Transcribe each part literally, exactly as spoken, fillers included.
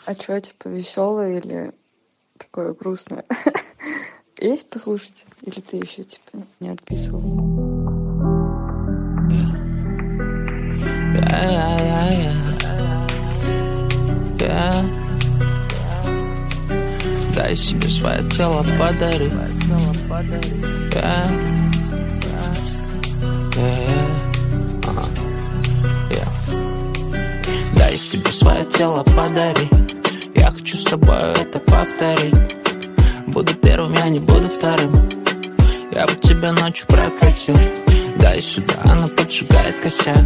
А чё, типа, веселое или такое грустное? Есть послушать? Или ты еще типа не отписывал? Yeah, yeah, yeah, yeah. Yeah. Дай себе свое тело, подари. Yeah. Yeah. Ага. Yeah. Дай себе свое тело, подари. Я хочу с тобой это повторить. Буду первым, я не буду вторым. Я бы тебя ночью прокатил. Дай сюда, она поджигает косяк.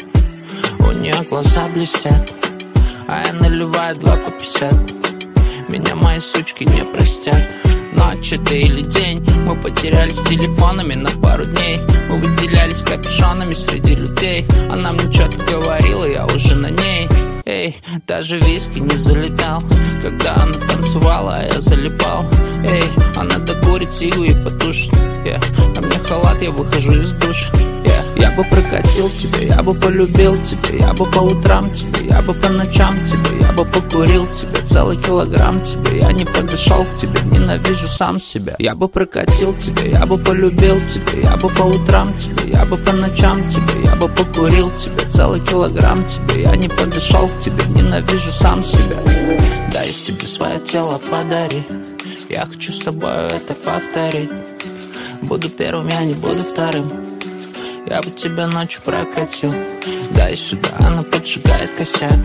У нее глаза блестят, а я наливаю два по пятьдесят. Меня мои сучки не простят. Ночь это или день, мы потерялись телефонами на пару дней. Мы выделялись капюшонами среди людей. Она мне что-то говорила, я уже на ней. Эй, даже виски не залетал, когда она танцевала, а я залипал. Эй, она докурит сигу и потушит. Yeah. На мне халат, я выхожу из душа. Yeah. Я бы прокатил тебя, я бы полюбил тебя. Я бы по утрам тебе, я бы по ночам тебе. Я бы покурил тебя, целый килограмм тебе. Я не подошел к тебе, ненавижу сам себя. Я бы прокатил тебя, я бы полюбил тебя. Я бы по утрам тебе, я бы по ночам тебе. Я бы покурил тебя, целый килограмм тебе. Я не подошел к тебе, ненавижу сам себя. Дай себе свое тело, подари. Я хочу с тобой это повторить. Буду первым, я не буду вторым. Я бы тебя ночью прокатил. Дай сюда, она поджигает косяк.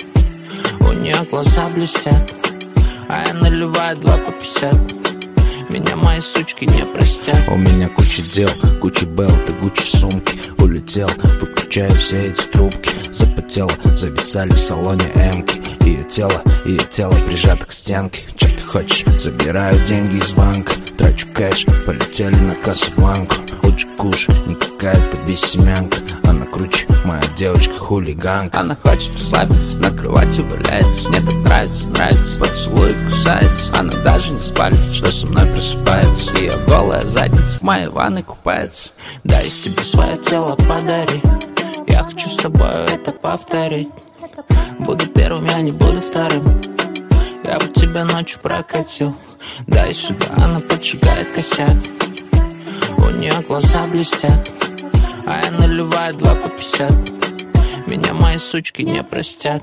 У нее глаза блестят, а я наливаю два по пятьдесят. Меня мои сучки не простят. У меня куча дел, куча белт и Гуччи сумки. Улетел, выключаю все эти трубки. Запотело, зависали в салоне эмки. Ее тело, ее тело прижато к стенке. Че ты хочешь? Забираю деньги из банка. Трачу кэш, полетели на Касабланку. Лучше куш, не какая-то бессемянка. Она круче, моя девочка хулиганка. Она хочет расслабиться, на кровати валяется. Мне так нравится, нравится, поцелует, кусается. Она даже не спалится, что со мной просыпается. Ее голая задница в моей ванной купается. Дай себе свое тело, подари. Я хочу с тобой это повторить. Буду первым, я не буду вторым. Я бы тебя ночью прокатил. Дай сюда, она поджигает косяк. У нее глаза блестят, а я наливаю два по пятьдесят. Меня мои сучки не простят.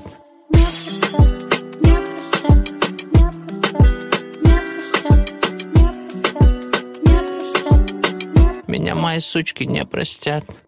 Меня мои сучки не простят.